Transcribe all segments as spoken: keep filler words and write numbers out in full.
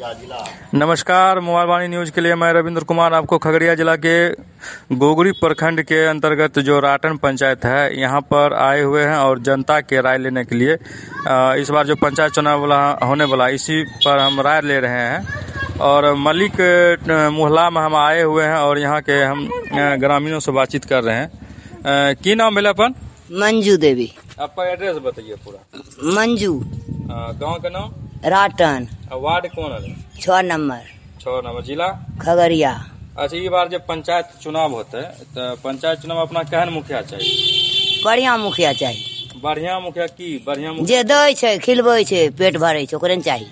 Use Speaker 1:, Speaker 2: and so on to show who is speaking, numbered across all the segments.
Speaker 1: नमस्कार, मोबाइल वाणी न्यूज के लिए मैं रविंद्र कुमार आपको खगड़िया जिला के गोगरी प्रखंड के अंतर्गत जो राटन पंचायत है यहाँ पर आए हुए हैं और जनता के राय लेने के लिए इस बार जो पंचायत चुनाव वाला होने वाला इसी पर हम राय ले रहे हैं। और मलिक मोहल्ला में हम आए हुए हैं और यहाँ के हम ग्रामीणों से बातचीत कर रहे हैं। की नाम मिला अपन?
Speaker 2: मंजू देवी।
Speaker 1: आपका एड्रेस बताइए पूरा।
Speaker 2: मंजू।
Speaker 1: गांव का नाम?
Speaker 2: राटन।
Speaker 1: वार्ड कौन है?
Speaker 2: छह नंबर।
Speaker 1: छह नंबर। जिला? खगड़िया। अच्छा, ये बार जब पंचायत चुनाव होते हैं तो पंचायत चुनाव अपना केहन मुखिया चाहिए?
Speaker 2: बढ़िया मुखिया चाहिए।
Speaker 1: बढ़िया मुखिया की बढ़िया मुखिया
Speaker 2: जे दै छै, खिलबै छै, पेट भरे छै, ओकरे चाहिए।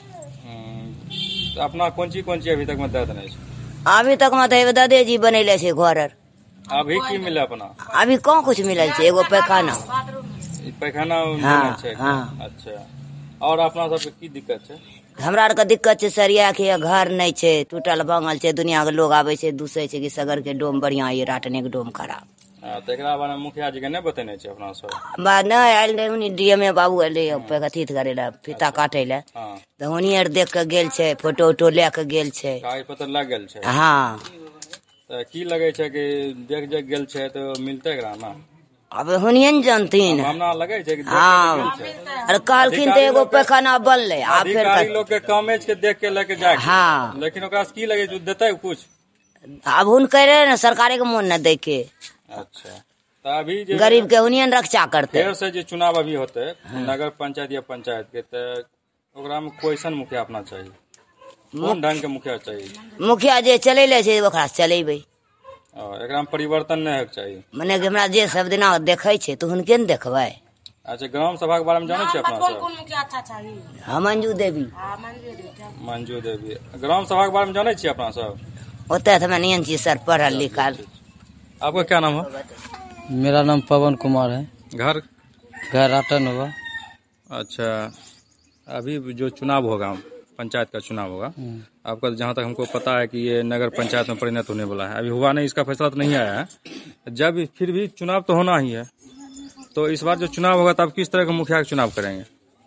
Speaker 1: तो अपना कौन चीज कौन चीज अभी तक में दे देने?
Speaker 2: अभी तक में तो दादे जी बनैले छै घर।
Speaker 1: अभी की मिले अपना?
Speaker 2: अभी कहाँ कुछ मिलल छै, एगो पैखाना।
Speaker 1: पैखाना
Speaker 2: हाँ,
Speaker 1: छै?
Speaker 2: हाँ।
Speaker 1: अच्छा, और अपना सबके की दिक्कत छै?
Speaker 2: हमरा आर के दिक्कत छै सरिया के, घर नहीं छै, टूटल भांगल छै, दुनिया के लोग आवे छै दूसरे छै कि सगर के डोम बढ़िया ये, राटने के डोम खराब।
Speaker 1: तो एकरा बारे में मुखिया जी के नहीं बतेने छै अपना सब?
Speaker 2: बा नहीं आयल रहे, उनी डीएमए बाबू अले अथी करे ला, फीता काटे ला, तो उनी आर देख के गेल छै, फोटो उटो ले के गेल छै,
Speaker 1: कागज पत्र लग गेल छै।
Speaker 2: हाँ,
Speaker 1: तो की लगे छै कि देख देख गेल छै तो मिलते एकरा ना?
Speaker 2: अब हुनिये न जानतीन।
Speaker 1: हमरा लगे छै कि
Speaker 2: हाँ, अरे कहलखिन तो एगो पैखाना बनले, आप फिर
Speaker 1: अधिकारी लोग के कामे के देख के लेके जाए।
Speaker 2: हाँ,
Speaker 1: लेकिन ओकरा से की लगे जो देते कुछ?
Speaker 2: अब हुन करे ना सरकारे के मन न दे के।
Speaker 1: अच्छा, तो अभी
Speaker 2: गरीब के हुनिये न रक्षा करते।
Speaker 1: फिर से जो चुनाव अभी होते नगर पंचायत या पंचायत के, तो ओकरा में क्वेश्चन मुखिया अपना चाहिए? कौन ढंग के मुखिया चाहिए? मुखिया
Speaker 2: जे चले ले छै ओकरा चलेबै।
Speaker 1: एकरा में परिवर्तन नहीं होके चाहिए?
Speaker 2: मने कि हमरा जे सब दिना देखे छै तो हुनके न देखबै।
Speaker 1: अच्छा, ग्राम सभा के बारे में जाने छियै अपना सब?
Speaker 3: कौन मुखिया अच्छा चाहिए?
Speaker 2: हाँ, मंजू देवी।
Speaker 1: मंजू देवी। ग्राम सभा के बारे में जाने छियै अपना सब?
Speaker 2: होता है नहीं चीज सर, पढ़ल लिखल।
Speaker 1: आपका क्या नाम है?
Speaker 4: मेरा नाम पवन कुमार है।
Speaker 1: घर?
Speaker 4: घर राटन होगा।
Speaker 1: अच्छा, अभी जो चुनाव होगा, पंचायत का चुनाव होगा, आपका जहाँ तक हमको पता है कि ये नगर पंचायत में परिणत होने वाला है, अभी हुआ नहीं, इसका फैसला तो नहीं आया है। जब फिर भी चुनाव तो होना ही है, तो इस बार जो चुनाव होगा तब किस तरह का मुखिया का चुनाव करेंगे?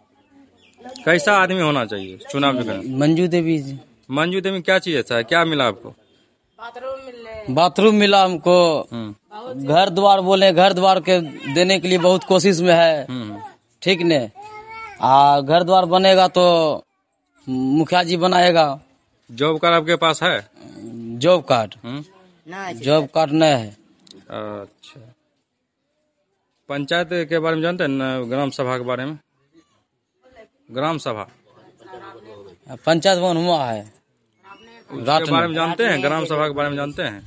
Speaker 1: कैसा आदमी होना चाहिए चुनाव में करेंगे?
Speaker 4: मंजू देवी जी।
Speaker 1: मंजू देवी क्या चीज अच्छा है, क्या मिला आपको?
Speaker 4: बाथरूम मिला हमको, घर द्वार बोले, घर द्वार के देने के लिए बहुत कोशिश में है, ठीक ने। आ घर द्वार बनेगा तो मुखिया जी बनाएगा।
Speaker 1: जॉब कार्ड आपके पास है?
Speaker 4: Job card? जॉब कार्ड नहीं है।
Speaker 1: अच्छा, पंचायत के बारे में जानते हैं न? ग्राम सभा के बारे में? ग्राम सभा
Speaker 4: पंचायत भवन हुआ है,
Speaker 1: उसके बारे में जानते हैं? ग्राम सभा के बारे में जानते हैं?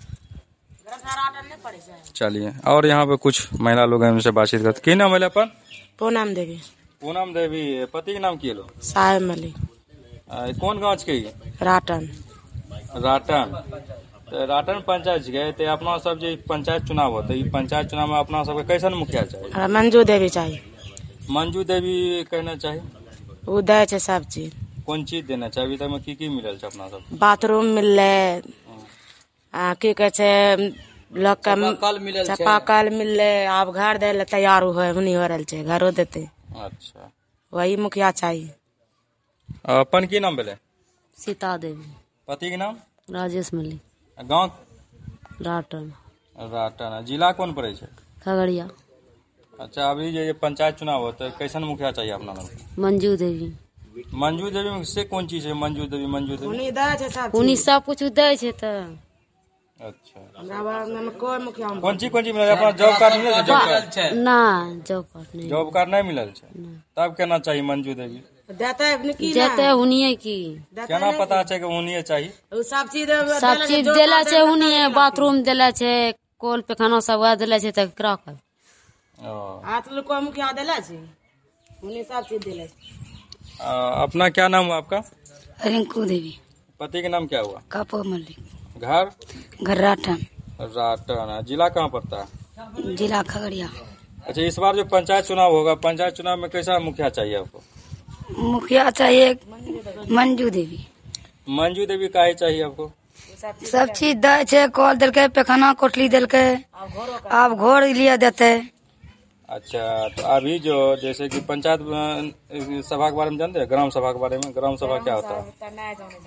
Speaker 1: चलिए, और यहाँ पे कुछ महिला लोग हैं, उनसे बातचीत करते। की नाम है पर?
Speaker 3: पूनम देवी।
Speaker 1: पूनम देवी। पति के नाम की लो?
Speaker 3: साहेब मलिक।
Speaker 1: कौन गाँव के?
Speaker 3: राटन।
Speaker 1: राटन। तो राटन पंचायत गए थे अपना सब जो पंचायत चुनाव होते, पंचायत चुनाव में अपना सब कैसन मुखिया चाहिए?
Speaker 3: मंजू देवी चाहिए।
Speaker 1: मंजू देवी कहना चाहिए?
Speaker 3: वो दे छै सब चीज।
Speaker 1: कौन चीज देना चाहिए? अभी तक में की की मिलल छै अपना सब?
Speaker 3: बाथरूम मिलले, की कहे छै चापाकल मिलले, आप घर दे तैयार हुए हो रहा है, घरों देते।
Speaker 1: अच्छा,
Speaker 3: वही मुखिया चाहिए।
Speaker 1: अपन की नाम बोले?
Speaker 2: सीता देवी।
Speaker 1: पति के नाम?
Speaker 2: राजेश मलिक।
Speaker 1: गाँव?
Speaker 2: राटन।
Speaker 1: राटन। जिला कौन पड़े छै?
Speaker 2: खगड़िया।
Speaker 1: अच्छा, अभी जो ये पंचायत चुनाव होता है कैसन मुखिया चाहिए अपना नाम?
Speaker 2: मंजू देवी।
Speaker 1: मंजू देवी में से कौन चीज है? मंजू देवी मंजू देवी
Speaker 2: उन्हीं सब कुछ दे छै तो।
Speaker 1: अच्छा,
Speaker 3: कोई मुखिया
Speaker 1: कौन चीज कौन चीज मिला? अपना जॉब कार्ड मिले? जॉब कार्ड
Speaker 2: ना, जॉब कार्ड नहीं।
Speaker 1: जॉब कार्ड नहीं मिलल छै, तब केना चाहिए मंजू देवी?
Speaker 2: देते उन्हीं की
Speaker 1: केना पता छै कि उन्हीं चाहिए?
Speaker 3: सब चीज
Speaker 2: सब चीज देला छै उन्हीं, बाथरूम देला छै, कोल पैखाना सब देला छै, तो करा कर
Speaker 3: कोई मुखिया देला छै, उन्हीं सब चीज देला छै।
Speaker 1: अपना क्या नाम हुआ आपका?
Speaker 2: रिंकू देवी।
Speaker 1: पति के नाम क्या हुआ?
Speaker 2: कापो मलिक।
Speaker 1: घर?
Speaker 2: घर राटन।
Speaker 1: राटन। जिला कहाँ पड़ता है?
Speaker 2: जिला खगड़िया।
Speaker 1: अच्छा, इस बार जो पंचायत चुनाव होगा, पंचायत चुनाव में कैसा मुखिया चाहिए आपको?
Speaker 2: मुखिया चाहिए मंजू देवी।
Speaker 1: मंजू देवी काहे चाहिए आपको?
Speaker 2: सब चीज दे छै, कल दिलके, पैखाना कोठली दिलके, अब घर लिए देते।
Speaker 1: अच्छा, तो अभी जो जैसे कि पंचायत सभा के बारे में जानते हैं? ग्राम सभा के बारे में? ग्राम सभा क्या होता है?